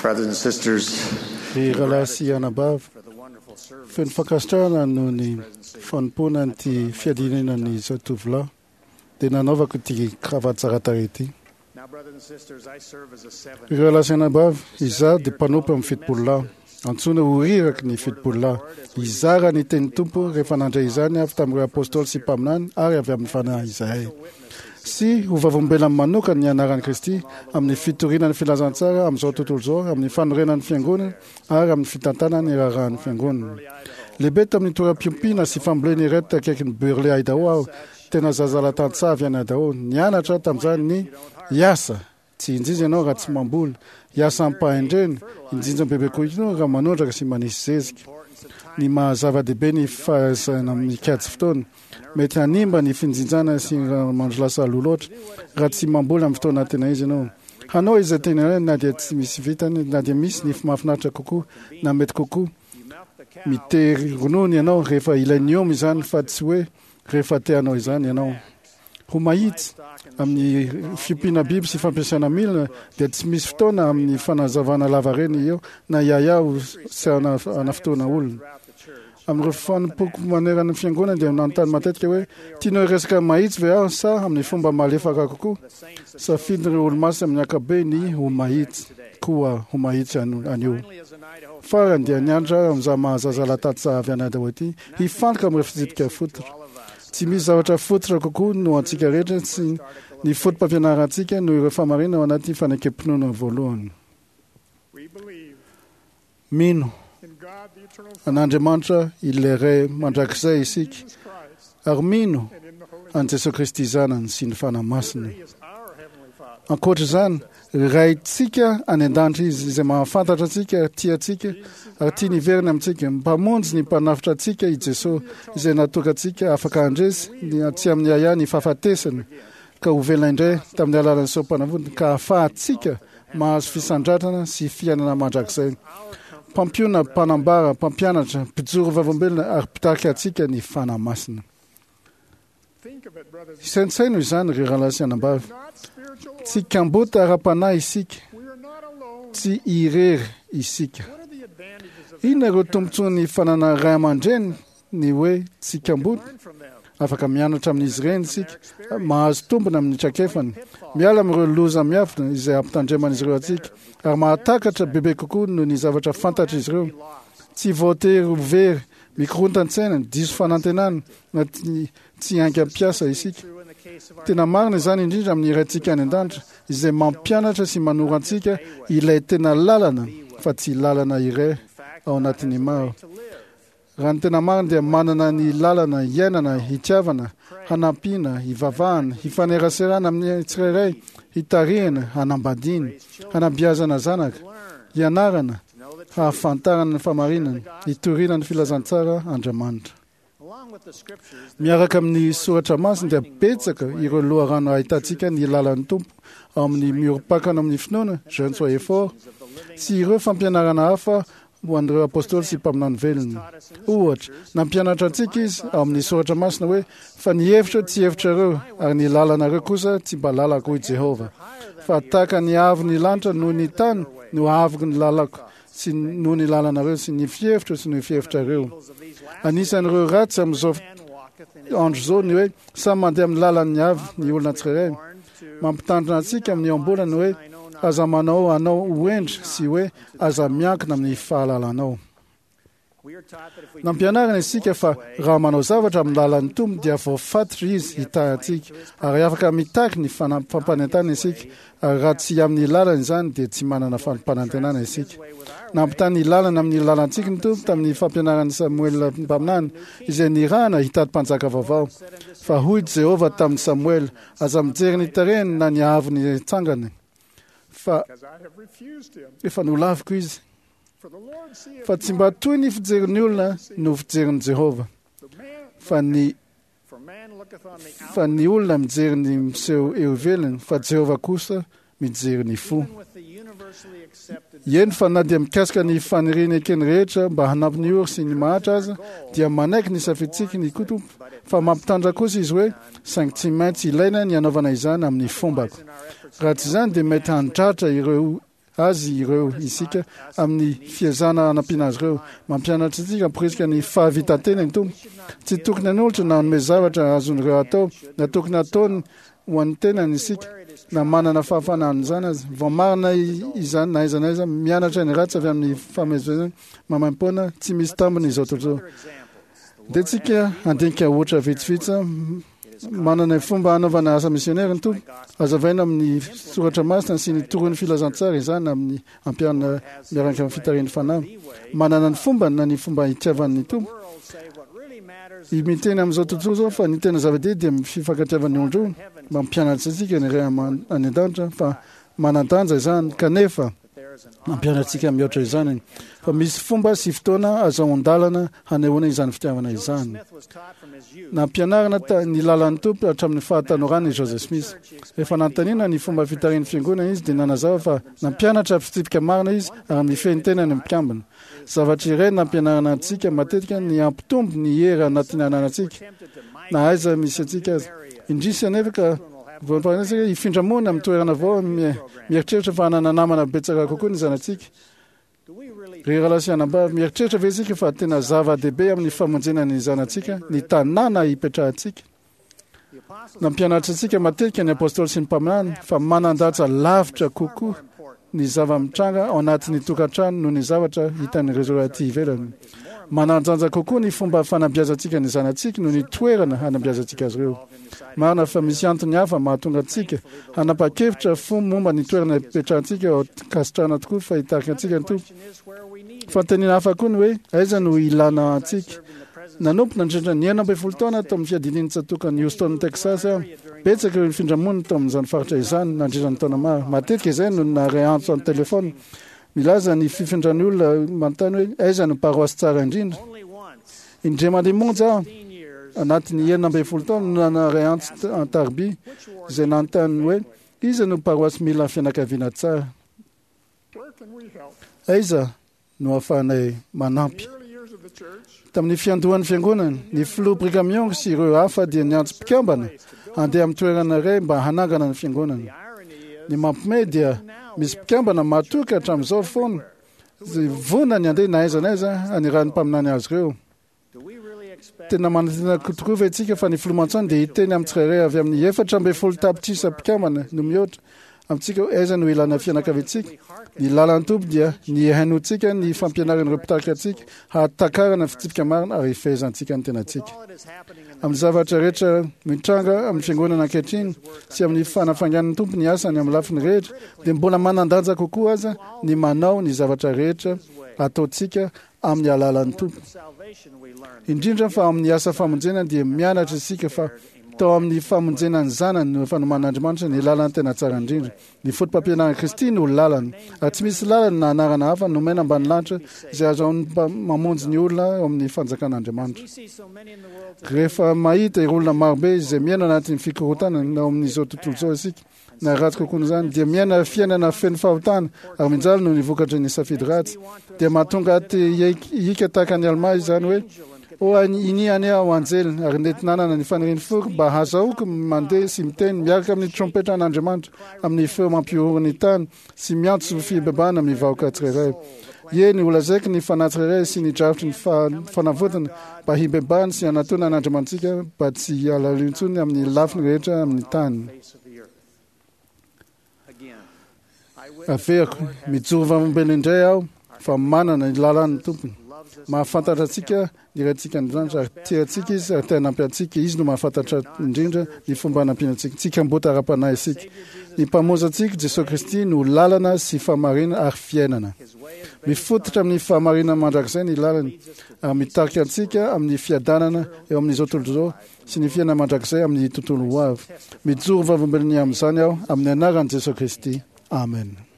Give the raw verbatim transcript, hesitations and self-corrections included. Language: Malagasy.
Brothers and sisters, Ry ralasy anabav feno fankasitrahana no ny fanompoana ty fiadinana ny zao tovolahy dia nanaovako ty kravaty tsara tarehy ity. Ry ralasy anabav, izaho dia mpanompo amin'ny fitopolo lahy, antsoina ho riraky ny fitopolo lahy. Izara ny teny tompo rehefa nandray izany avy tamin'ireo apôstôly sy mpaminany ary avy amin'ny fanahy izahay. Sy ho vavombela manokana ny anaran'i Kristy amin'ny fitorianany filazantsara amin'izao tontolo izao, amin'ny fanorenan'ny fiangonana ary amin'ny fitantanany rarahan'ny fiangonana. Lehibe tamin'ny toeram-piompiana sy fambolena ireto takaiky ny Burle Idaho aho, tena zazala tantsavy any Idaho, nianatra tamin'izany ny iasa. Tsy injizy ianao raha tsy mamboly, iasa ampahendreny, injinja bebe koa ianao raha manondraka sy manisy zezika. Ny mahazava-dehibe ny fahaizana mikajy fotoana, mety hanimba ny finjinjana sy mandro lasa loha loatra raha tsy mamboly amin'ny fotoana tena izy ianao. Hanao izay tena na dia tsy misy vitany, na dia misy ny mahafinaritra kokoa na mety kokoa. Mitery ronono ianao rehefa ilain'ny omy izany, fa tsy hoe rehefa teanao izany ianao. Ho mahitsy amin'ny fiompiana biby sy fampiasana milina dia tsy misy fotoana amin'ny fanazavana lavareny eo na iahiaho sy ana fotoana olona. Amin'ireo fanompoko manerana ny fiangonana dia nanontany matetika hoe tianao resaka mahitsy ve aho sa amin'ny fomba malefaka kokoa? Safidin'ireo olo-masy amin'ny akabe ny ho mahitsy koa ho mahitsy anio. Farany dia nianatra amin'izay mahazazala tantsavy any Idaho ity hifantoka amin'ireo fitsitika fototra. Tsy misy zavatra fototra kokoa no antsika rehetra sy ny fotom-pampianarantsika noho ireo famarina ao anaty fanekem-pinoana voalohany. Mino an'Andriamanitra ilay Ray mandrakizay isika, ary mino an Jesosy Kristy zanany sy ny fanahy masina. Ankoatra izany, raintsika any an-danitra izy izay mahafantatra antsika, tia antsika ary tia niverina amintsika, mpamonjy ny mpanafitra antsika i Jesosy izay natoka antsika afaka andresy tsy amin'ny ahiahy ny fahafatesana ka ho velaindray tamin'ny alalan'ny soam-panavodina ka ahafahantsika mahazo fisandratrana sy fiainana mandrakizay. Mpampiona, mpanambara, mpampianatra, mpijoro vavombelona ary mpitarika antsika ny fanahy masina. Isaintsaino izany ry ralasy anambavy. Tsy kambota ara-panahy isika, tsy irery isika. Inona ireo tombontsoan'ny fanana ray aman-dreny ny hoe tsy kambota? Afaka mianatra amin'izy ireny isika, mahazo tombona amin'ny trakefany, miala amin'ireo loza miafina izay ampitandreman'izy ireo antsika, ary mahatakatra bebe kokoa noho ny zavatra fantatra izy ireo. Tsy voatery ho very, mikorontana-tsaina, diso fanantenana, na tsy hainga ampiasa isika. Tena marina izany indrindra amin'ny iraintsika any an-danitra izay mampianatra sy manoro antsika ilay tena lalana, fa tsy lalana iray ao anatin'ny maro. Raha ny tena marina dia manana ny lalana iainana, hitiavana, hanampiana, hivavahana, hifaneraserana amin'ny tsirairay, hitarihana, hanambadiana, hanabiazana zanaka, hianarana, hahafantarana ny famarinana, hitoriana ny filazantsara Andriamanitra. Miaraka amin'ny soratra masina dia betsaka ireo loharano ahitantsika ny lalan'ny tompo ao amin'ny miorom-pakana amin'ny finoana, jeune soyez fort, sy ireo fampianarana hafa ho an'ireo apôstôly sy mpaminany velona. Ohatra, nampianatra antsika izy ao amin'ny soratra masina hoe fa ny hevitra tsy hevitrareo ary ny lalanareo kosa tsy mba lalako i Jehova. Fa tahaka ny avo ny lanitra noho ny tany no avoky ny lalako sy noho ny lalanareo sy ny fihevitra sy ny fihevitrareo. Anisan'ireo ratsy amin'izao andro izao ny hoe samy mandeha amin'ny lalan'ny avy ny olona tsirairay. Mampitandrina antsika amin'ny ambolana hoe aza manao anao hoendry sy hoe aza miankina amin'ny fahalalanao. Nampianarana isika fa raha manao zavatra amin'ny lalan'ny tompo dia voafatitra izy hitahy antsika ary afaka mitaky ny fampanentana isika, ary raha tsy amin'ny lalana izany dia tsy manana fampanantenana isika. Nampitany lalana amin'ny lalantsika ny tompo tamin'ny fampianaran'ny Samuel mpaminany izay nirahana hitady mpanjaka vaovao. Fa hoy Jehova tamin'ny Samuel, aza mijery ny tarehiny na ny avo ny tsangany, fa efa nolaviko izy. Fa tsy mba toy ny fijerin'ny olona no fijerin'i Jehova, fa ny fa ny olona mijery ny miseho eo ivelany, fa Jehova kosa mijery ny fo. Eny fa na dia mikasika ny faniriana ekeny rehetra mba hanampy ny ory sy ny mahatra aza dia manaiky ny safitsika ny kotompo, fa mampitandra kosa izy hoe saingy tsy maintsy ilaina ny anaovana izany amin'ny fombako. Raha tsy izany dia mety handratra ireo azy ireo isika amin'ny fiazana anampiana azy ireo mampianatra isika presque ny fahavitantena ny tompo tsy tokony an'olatra na anome zavatra azon'ireo atao na tokony ataony ho an'ny tenany isika na manana fahafanany zany azy vao marina izany na aiza na aiza mianatra ny ratsy avy amin'ny famezivezana mamam-poana tsy misy tambiny izao tontolo dia tsika andinika ohatra vitsivitsy manana fomba anaovana asa missionnaire ny tompo azavaina amin'ny soratra masina sy ny torony filazantsara izany amin'ny ampiana miaraka amin'ny fitarian'ny fanahy manana ny fomba na ny fomba hitiavan'ny tompo miteny amin'izao tontolo zao fa ny tena zava-dehibe dia fifankatiavan'ny olondro mampianatra antsika ny ray any an-danitra fa manan-danja izany kanefa mampianantsika mihoatra izany fa misy fomba sy fotoana azo an-dalana hanehoana izany fitiavana izany nampianarana ny lalan'ny tompo hatramin'ny fahatanorana i Joseph Smith rehefa nanontaniana ny fomba fitarian'ny fiangonana izy dia nanazava fa nampianatra fitsipika marina izy ary mifehy ny tenany mikambana zavatra iray nampianarana antsika matetika ny ampitombo ny hery anatin'ny ananantsika na aiza misy antsika azy indrisy anefa ka voapansika hifindramona amin'ny toerana avao mieritreritra fa hanana namana betsaka kokoa ny zanantsika ry relasianam-bavy mieritreritra ve isika fa tena zava-dehibe amin'ny famonjena ny zanantsika ny tanàna hipetrahantsika nampianatra antsika matetika ny apôstôly sy ny mpaminany fa manan-datsa lavitra kokoa ny zava-mitranga ao anatin'ny tokantrano noho ny zavatra hitan'ny réseau aty ivelany mananjanja kokoa ny fomba fanabeazantsika ny zanantsika noho ny toerana hanabeazantsika azy ireo marina fa misy antony hafa mahatonga antsika hanapa-kevitra fo momba ny toerana hipetrahantsika ao kasitrana tokoa fa hitarika antsika ny tompo fantaniana hafa koa ny hoe aiza no ilana antsika nanompo nandrindra ny enina amby folo taona tao amin'ny fiadininy tsatokany Houston Texas aho betsaka ireo nifindramony tao amin'izany faritra izany nandrindra ny taona maro matetika izay no naray antso amin'ny telefona milaza ny fifindran'ny olona manontany hoe aiza no paroasy tsara indrindra indray mandeha monja aho anatin'ny enina amby folo taona no naray antso an-Tarby izay nanontany hoe iza no paroasy mila fianakaviana tsara aiza no ahafahanay manampy tamin'ny fiandohan'ny fiangonana ny filoha brigamion sy ireo hafa dia niantso mpikambana handeha amin'ny toerana iray mba hanangana ny fiangonana ny mampime dia misy mpikambana matoka hatramin'izao foana vona ny andeha na aiza na aiza aniran'ny mpaminany azy ireo tena manatena tokoa fa itsika fa ny filomantsony dia hiteny amin'ny tsirairay avy amin'ny efatra amby folo tapitrisa mpikambana no mihoatra amintsika aiza no ilana fianakaviantsika ny lalan'ny tompo dia ny hainoantsika ny fampianaran'ireo mpitarika antsika hatakarana fitsipika marina ary hifehezantsika ny tenantsika amin'ny zavatra rehetra mitranga amin'ny fiangonana ankehitriny sy amin'ny fanafangan'ny tompo ny asany amin'ny lafiny rehetra dia mbola manandanja kokoa aza ny manao ny zavatra rehetra ataontsika amin'ny alalan'ny tompo indrindra fa amin'ny asa famonjena dia mianatra isika fa tao amin'ny famonjenany zanany no fanoman'Andriamanitra ny lalany tena tsara indrindra ny fotom-pampianarana Kristy no lalany ary tsy misy lalany na anarana hafa nomena ambany lanitra izay azo mamonjy ny olona ao amin'ny fanjakan'Andriamanitra rehefa mahita ireo olona marobe izay miaina anatin'ny fikorotana ao amin'izao tontolo izao isika na ratsy kokoa izany dia miaina fiainana feno fahotana ary minjalo no nivokatra ny safidy ratsy dia mahatonga aty hika tahaka ny alma izany hoe o iniany ao anjely ary nentinanana ny faniriany foko mba hazahoako mandeha sy miteny miaraka amin'ny trompetra an'Andriamanitra amin'ny feo mampiorory ny tany sy miantso fibebahana amin'ny vahoaka tsirairay ie ny olazaiko ny fanahy tsirairay sy ny dravitry ny fanavotana mba hibebahana sy hanatona an'Andriamanitsika mba tsy alaliontsony amin'ny lafiny rehetra amin'ny tany averiko mijoro vamombelo indray aho fa manana ny lalan'ny tompony mahafantatra antsika iraintsika Andriamanitra ary tiantsika izy ary tena nampiantsika izy no mahafantatra indrindra ny fomba nampianantsika tsika mbota ara-panahy isika ny mpamonjy antsika Jesosy Kristy no lalana sy fahamarina ary fiainana mifototra amin'ny fahamarina mandrakizay ny lalany ary mitarika antsika amin'ny fiadanana eo amin'izao tontolo izao sy ny fiainana mandrakizay amin'ny tontolo ho avy mijoro vavombelony amin'izany aho amin'ny anaran'i Jesosy Kristy amen.